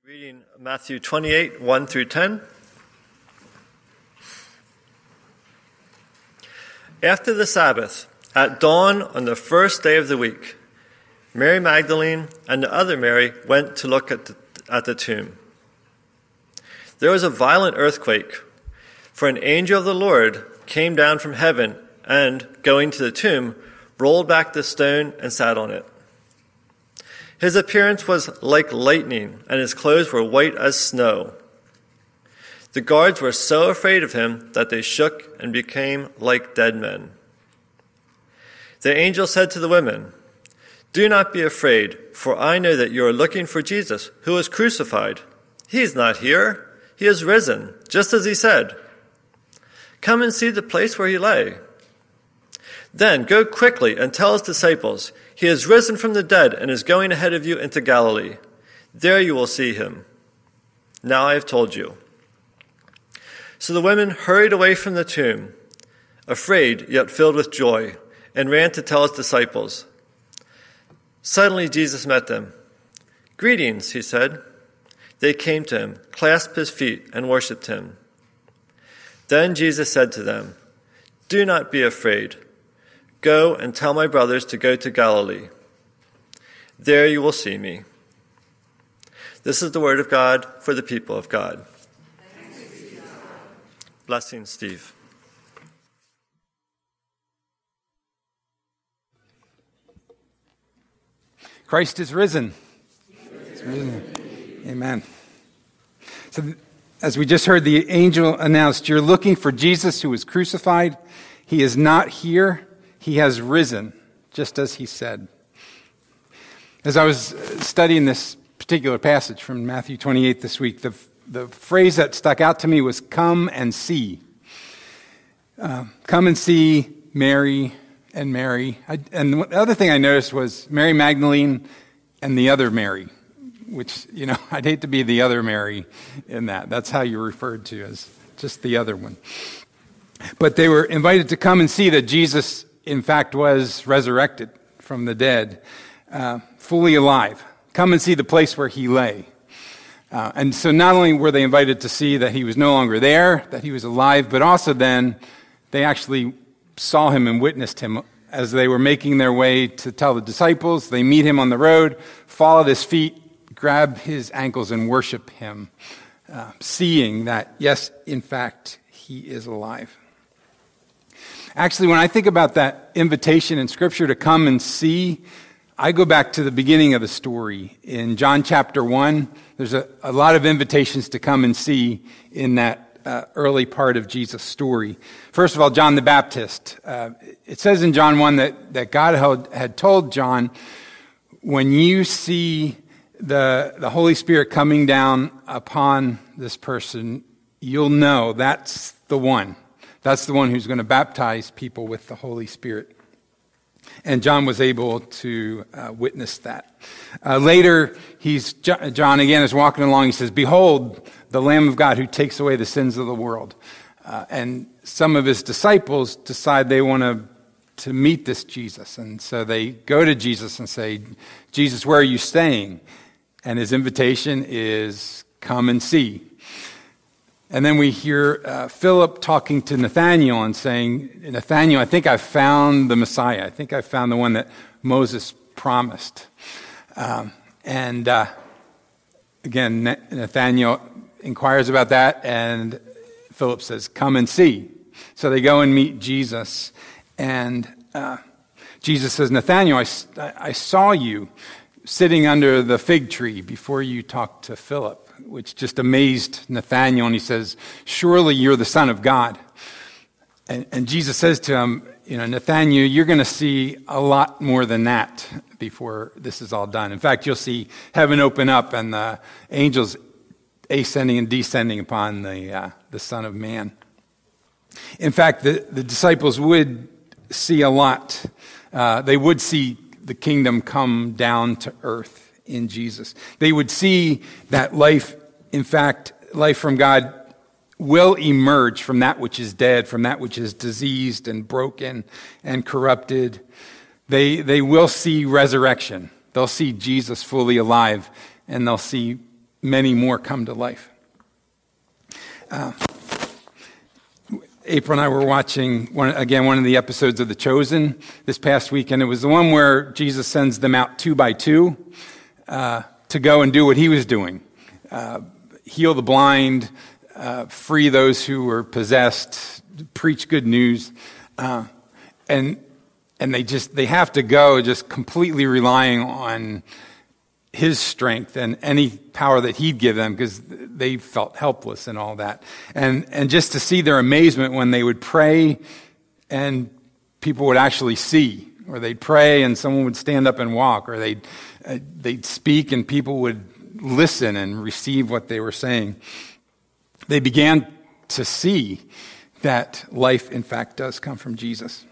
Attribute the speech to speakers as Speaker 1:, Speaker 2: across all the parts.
Speaker 1: Reading Matthew 28, 1 through 10. After the Sabbath, at dawn on the first day of the week, Mary Magdalene and the other Mary went to look at the tomb. There was a violent earthquake, for an angel of the Lord came down from heaven and, going to the tomb, rolled back the stone and sat on it. His appearance was like lightning, and his clothes were white as snow. The guards were so afraid of him that they shook and became like dead men. The angel said to the women, "Do not be afraid, for I know that you are looking for Jesus, who was crucified. He is not here. He is risen, just as he said. Come and see the place where he lay. Then go quickly and tell his disciples, he is risen from the dead and is going ahead of you into Galilee. There you will see him. Now I have told you." So the women hurried away from the tomb, afraid yet filled with joy, and ran to tell his disciples. Suddenly Jesus met them. "Greetings," he said. They came to him, clasped his feet, and worshipped him. Then Jesus said to them, "Do not be afraid. Go and tell my brothers to go to Galilee. There you will see me." This is the word of God for the people of God. Blessing, Steve.
Speaker 2: Christ is risen. He's risen. Amen. So as we just heard, the angel announced, you're looking for Jesus who was crucified. He is not here. He has risen, just as he said. As I was studying this particular passage from Matthew 28 this week, the phrase that stuck out to me was come and see. Come and see Mary and Mary. And the other thing I noticed was Mary Magdalene and the other Mary, which, I'd hate to be the other Mary in that. That's how you're referred to, as just the other one. But they were invited to come and see that Jesus, in fact, was resurrected from the dead, fully alive. Come and see the place where he lay. And so not only were they invited to see that he was no longer there, that he was alive, but also then they actually saw him and witnessed him as they were making their way to tell the disciples. They meet him on the road, fall at his feet, grab his ankles and worship him, seeing that, yes, in fact, he is alive. Actually, when I think about that invitation in Scripture to come and see, I go back to the beginning of the story. In John chapter 1, there's a lot of invitations to come and see in that early part of Jesus' story. First of all, John the Baptist. It says in John 1 that God had told John, when you see the Holy Spirit coming down upon this person, you'll know that's the one. That's the one who's going to baptize people with the Holy Spirit. And John was able to witness that. Later, John again is walking along. He says, "Behold, the Lamb of God who takes away the sins of the world." And some of his disciples decide they want to meet this Jesus. And so they go to Jesus and say, "Jesus, where are you staying?" And his invitation is, "Come and see." And then we hear Philip talking to Nathanael and saying, "Nathanael, I think I've found the Messiah. I think I've found the one that Moses promised." And again, Nathanael inquires about that, and Philip says, "Come and see." So they go and meet Jesus, and Jesus says, "Nathanael, I saw you sitting under the fig tree before you talked to Philip," which just amazed Nathanael, and he says, "Surely you're the Son of God." And Jesus says to him, "Nathanael, you're going to see a lot more than that before this is all done. In fact, you'll see heaven open up and the angels ascending and descending upon the Son of Man." In fact, the disciples would see a lot. They would see the kingdom come down to earth in Jesus. They would see that life, in fact, life from God will emerge from that which is dead, from that which is diseased and broken and corrupted. They will see resurrection. They'll see Jesus fully alive, and they'll see many more come to life. April and I were watching, one of the episodes of The Chosen this past week, and it was the one where Jesus sends them out 2 by 2 to go and do what he was doing. Heal the blind, free those who were possessed, preach good news. And they have to go just completely relying on his strength and any power that he'd give them, because they felt helpless and all that. And just to see their amazement when they would pray and people would actually see, or they'd pray and someone would stand up and walk, or they'd speak and people would listen and receive what they were saying. They began to see that life, in fact, does come from Jesus.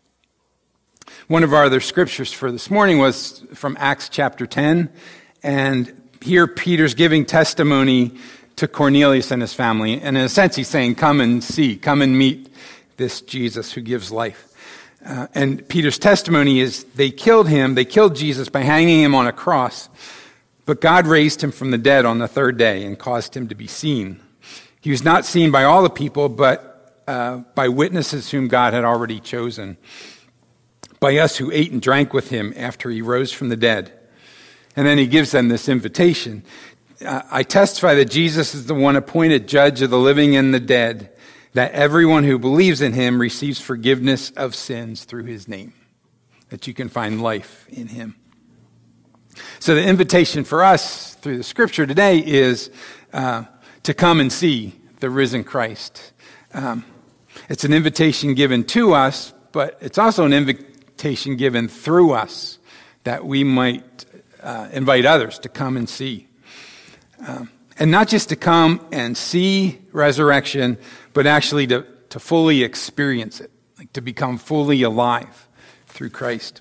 Speaker 2: One of our other scriptures for this morning was from Acts chapter 10, and here Peter's giving testimony to Cornelius and his family, and in a sense he's saying, come and see, come and meet this Jesus who gives life. And Peter's testimony is they killed Jesus by hanging him on a cross, but God raised him from the dead on the third day and caused him to be seen. He was not seen by all the people, but by witnesses whom God had already chosen, by us who ate and drank with him after he rose from the dead. And then he gives them this invitation. I testify that Jesus is the one appointed judge of the living and the dead, that everyone who believes in him receives forgiveness of sins through his name, that you can find life in him. So the invitation for us through the scripture today is to come and see the risen Christ. It's an invitation given to us, but it's also an invitation given through us that we might invite others to come and see. And not just to come and see resurrection, but actually to fully experience it, like to become fully alive through Christ.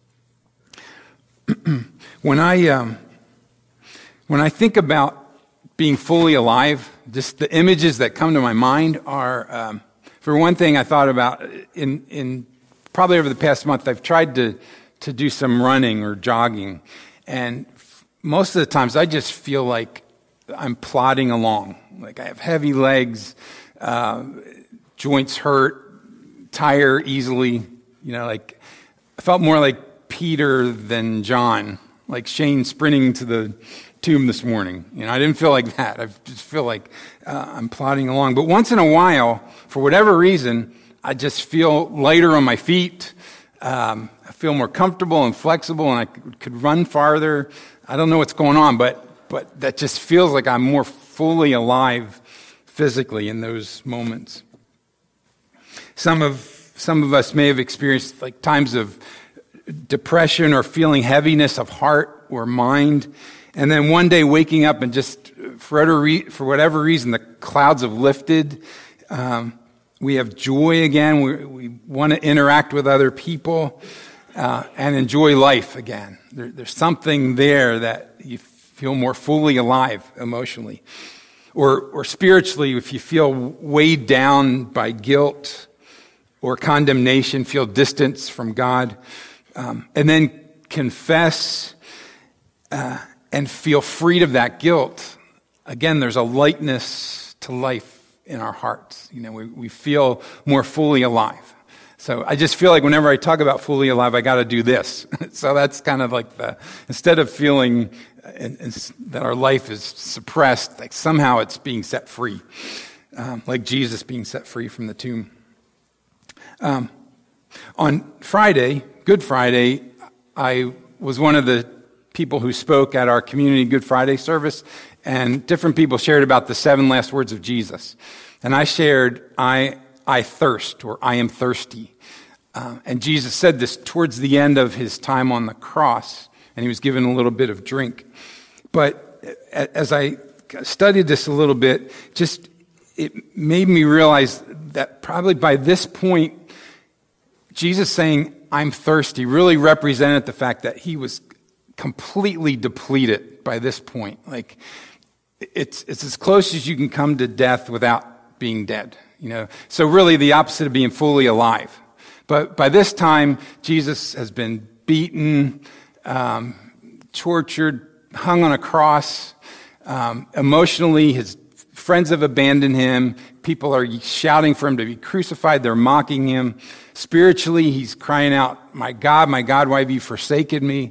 Speaker 2: When I think about being fully alive, just the images that come to my mind are, for one thing, I thought about in probably over the past month, I've tried to do some running or jogging, and most of the times I just feel like I'm plodding along. Like I have heavy legs, joints hurt, tire easily. Like I felt more like Peter than John, like Shane sprinting to the tomb this morning. I didn't feel like that. I just feel like I'm plodding along. But once in a while, for whatever reason, I just feel lighter on my feet. I feel more comfortable and flexible, and I could run farther. I don't know what's going on, but that just feels like I'm more fully alive physically in those moments. Some of us may have experienced like times of depression or feeling heaviness of heart or mind, and then one day waking up and just for whatever reason the clouds have lifted. We have joy again. We want to interact with other people and enjoy life again. There's something there that you feel more fully alive emotionally. Or spiritually, if you feel weighed down by guilt or condemnation, feel distance from God, and then confess and feel freed of that guilt, again, there's a lightness to life in our hearts. We feel more fully alive. So I just feel like whenever I talk about fully alive, I got to do this. So that's kind of like instead of feeling that our life is suppressed, like somehow it's being set free, like Jesus being set free from the tomb. On Friday, Good Friday, I was one of the people who spoke at our community Good Friday service, and different people shared about the 7 last words of Jesus. And I shared, I thirst, or I am thirsty. And Jesus said this towards the end of his time on the cross, and he was given a little bit of drink. But as I studied this a little bit, it made me realize that probably by this point, Jesus saying, I'm thirsty, really represented the fact that he was completely depleted by this point. Like, it's as close as you can come to death without being dead, So really the opposite of being fully alive. But by this time, Jesus has been beaten, tortured, hung on a cross, Emotionally, his friends have abandoned him. People are shouting for him to be crucified. They're mocking him. Spiritually, he's crying out, my God, why have you forsaken me?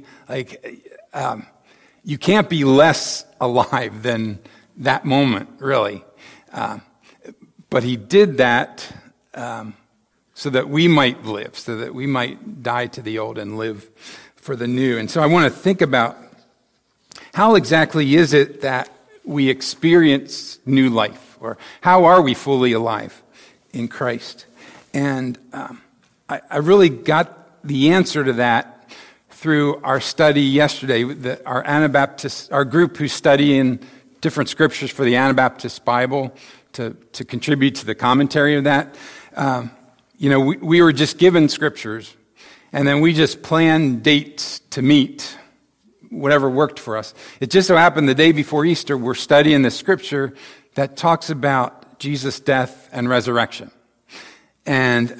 Speaker 2: You can't be less alive than that moment, really. But he did that so that we might live, so that we might die to the old and live for the new. And so I want to think about how exactly is it that we experience new life, or how are we fully alive in Christ? And I really got the answer to that through our study yesterday. Our Anabaptist, our group who's studying different scriptures for the Anabaptist Bible to contribute to the commentary of that. We were just given scriptures, and then we just planned dates to meet, whatever worked for us. It just so happened the day before Easter, we're studying the scripture that talks about Jesus' death and resurrection, and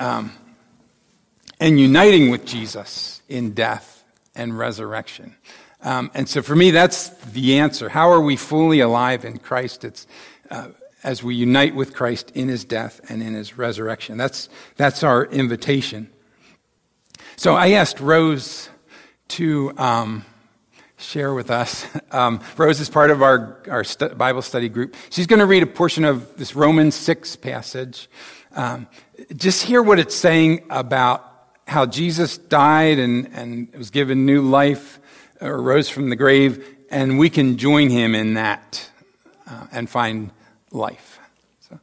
Speaker 2: uniting with Jesus in death and resurrection. And so for me, that's the answer. How are we fully alive in Christ? It's as we unite with Christ in his death and in his resurrection. That's our invitation. So I asked Rose to share with us. Rose is part of our Bible study group. She's going to read a portion of this Romans 6 passage. Just hear what it's saying about how Jesus died and was given new life, or rose from the grave, and we can join him in that and find life. So.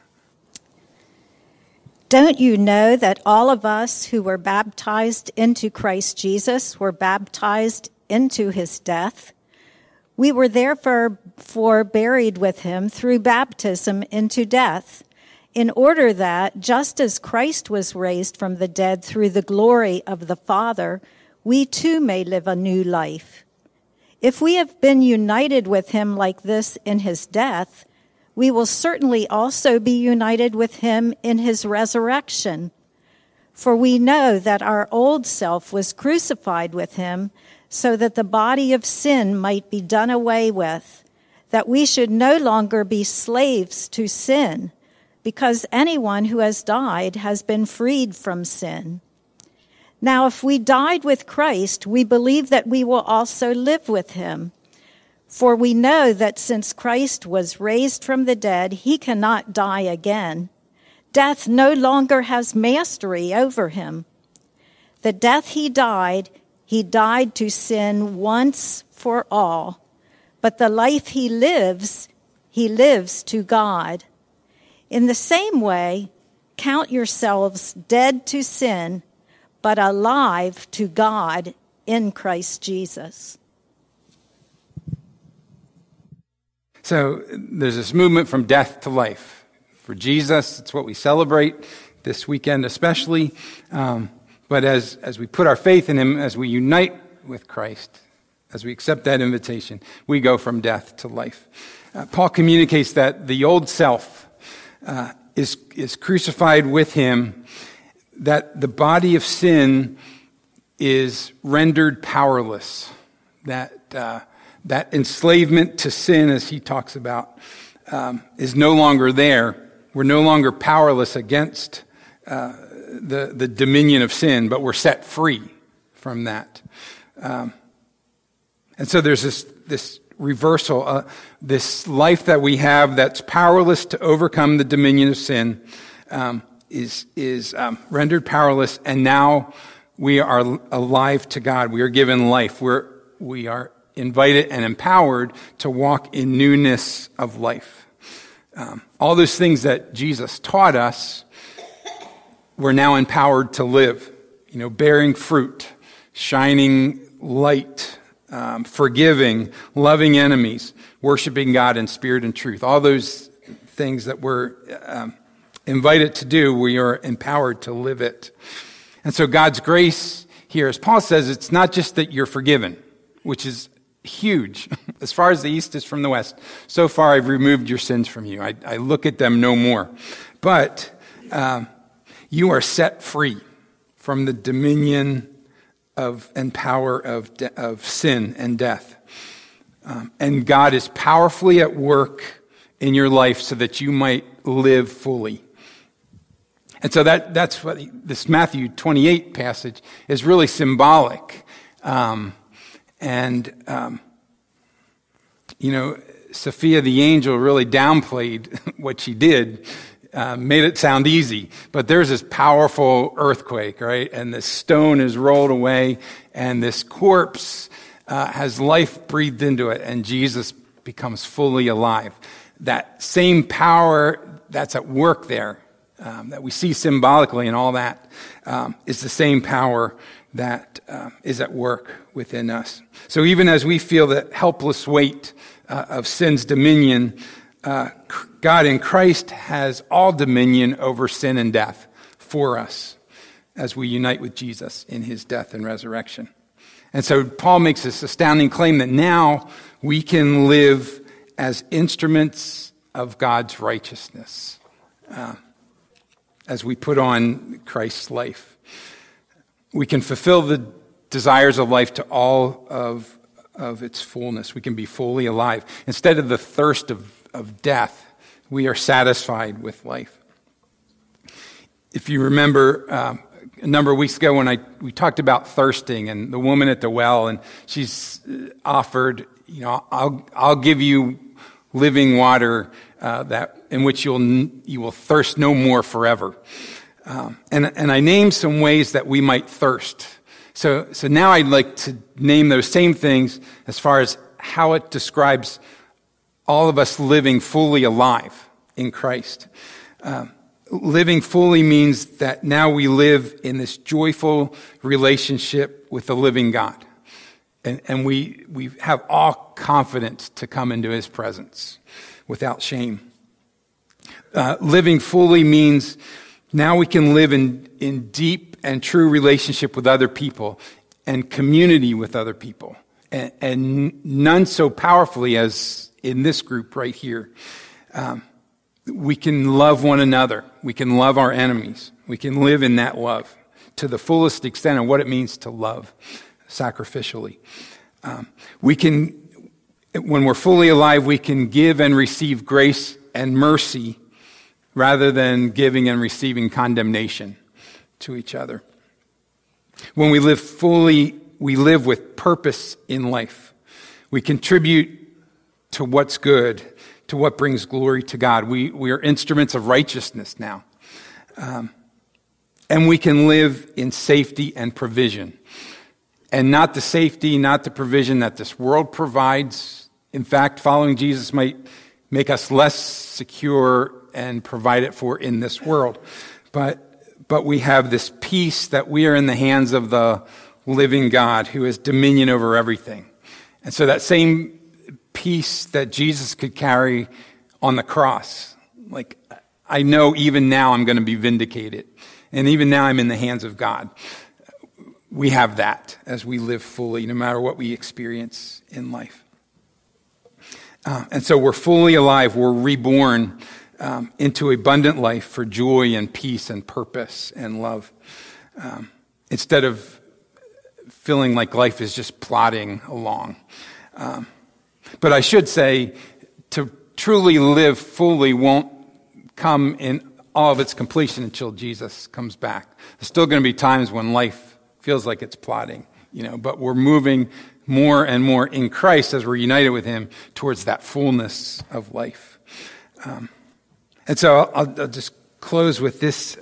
Speaker 3: Don't you know that all of us who were baptized into Christ Jesus were baptized into his death? We were therefore buried with him through baptism into death, in order that, just as Christ was raised from the dead through the glory of the Father, we too may live a new life. If we have been united with him like this in his death, we will certainly also be united with him in his resurrection. For we know that our old self was crucified with him, so that the body of sin might be done away with, that we should no longer be slaves to sin, because anyone who has died has been freed from sin. Now, if we died with Christ, we believe that we will also live with him. For we know that since Christ was raised from the dead, he cannot die again. Death no longer has mastery over him. The death he died to sin once for all. But the life he lives to God. In the same way, count yourselves dead to sin, but alive to God in Christ Jesus.
Speaker 2: So there's this movement from death to life. For Jesus, it's what we celebrate this weekend especially. But as we put our faith in him, as we unite with Christ, as we accept that invitation, we go from death to life. Paul communicates that the old self is crucified with him, that the body of sin is rendered powerless, that enslavement to sin, as he talks about, is no longer there. We're no longer powerless against the dominion of sin, but we're set free from that. And so there's this reversal, this life that we have that's powerless to overcome the dominion of sin, is rendered powerless, and now we are alive to God. We are given life. We are invited and empowered to walk in newness of life. All those things that Jesus taught us, we're now empowered to live. Bearing fruit, shining light, forgiving, loving enemies, worshiping God in spirit and truth. All those things that we're invited to do, we are empowered to live it. And so God's grace here, as Paul says, it's not just that you're forgiven, which is huge. As far as the east is from the west, so far I've removed your sins from you. I look at them no more. But you are set free from the dominion of and power of sin and death. And God is powerfully at work in your life so that you might live fully. And so that's what this Matthew 28 passage is really symbolic. Sophia the angel really downplayed what she did, made it sound easy. But there's this powerful earthquake, right? And this stone is rolled away, and this corpse has life breathed into it, and Jesus becomes fully alive. That same power that's at work there, that we see symbolically and all that, is the same power that is at work within us. So even as we feel the helpless weight of sin's dominion, God in Christ has all dominion over sin and death for us as we unite with Jesus in his death and resurrection. And so Paul makes this astounding claim that now we can live as instruments of God's righteousness as we put on Christ's life. We can fulfill the desires of life to all of its fullness. We can be fully alive. Instead of the thirst of death, we are satisfied with life. If you remember a number of weeks ago when we talked about thirsting and the woman at the well, and she's offered, I'll give you living water that in which you will thirst no more forever. And I named some ways that we might thirst. So now I'd like to name those same things as far as how it describes all of us living fully alive in Christ. Living fully means that now we live in this joyful relationship with the living God. And we have all confidence to come into his presence without shame. Living fully means now we can live in deep and true relationship with other people and community with other people. And none so powerfully as in this group right here. We can love one another. We can love our enemies. We can live in that love to the fullest extent of what it means to love sacrificially. When we're fully alive, we can give and receive grace and mercy rather than giving and receiving condemnation to each other. When we live fully, we live with purpose in life. We contribute to what's good, to what brings glory to God. We are instruments of righteousness now. And we can live in safety and provision. And not the safety, not the provision that this world provides. In fact, following Jesus might make us less secure and provide it for in this world. But we have this peace that we are in the hands of the living God who has dominion over everything. And so that same peace that Jesus could carry on the cross, like I know even now I'm going to be vindicated. And even now I'm in the hands of God. We have that as we live fully, no matter what we experience in life. And so we're fully alive. We're reborn into abundant life for joy and peace and purpose and love. Instead of feeling like life is just plodding along. But I should say, to truly live fully won't come in all of its completion until Jesus comes back. There's still going to be times when life feels like it's plodding, but we're moving more and more in Christ as we're united with him towards that fullness of life. And so I'll just close with this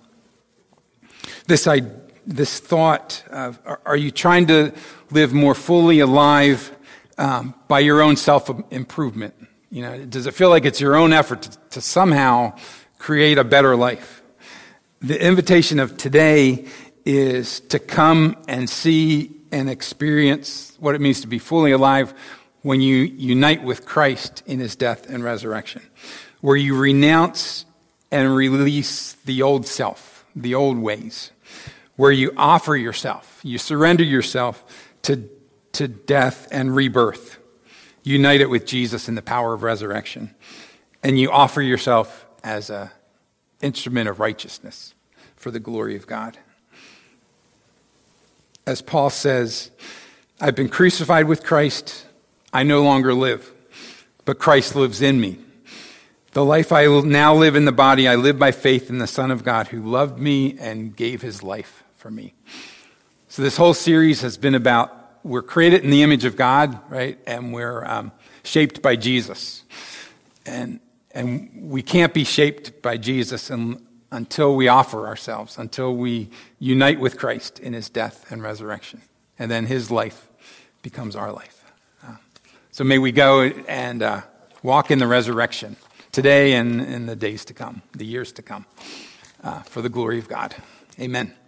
Speaker 2: this thought of, are you trying to live more fully alive by your own self-improvement? Does it feel like it's your own effort to somehow create a better life? The invitation of today is to come and see and experience what it means to be fully alive when you unite with Christ in his death and resurrection, where you renounce and release the old self, the old ways, where you offer yourself, you surrender yourself to death and rebirth, unite it with Jesus in the power of resurrection, and you offer yourself as an instrument of righteousness for the glory of God. As Paul says, I've been crucified with Christ. I no longer live, but Christ lives in me. The life I now live in the body, I live by faith in the Son of God who loved me and gave his life for me. So this whole series has been about, we're created in the image of God, right? And we're shaped by Jesus. And we can't be shaped by Jesus until we offer ourselves, until we unite with Christ in his death and resurrection. And then his life becomes our life. So may we go and walk in the resurrection today and in the days to come, the years to come, for the glory of God. Amen.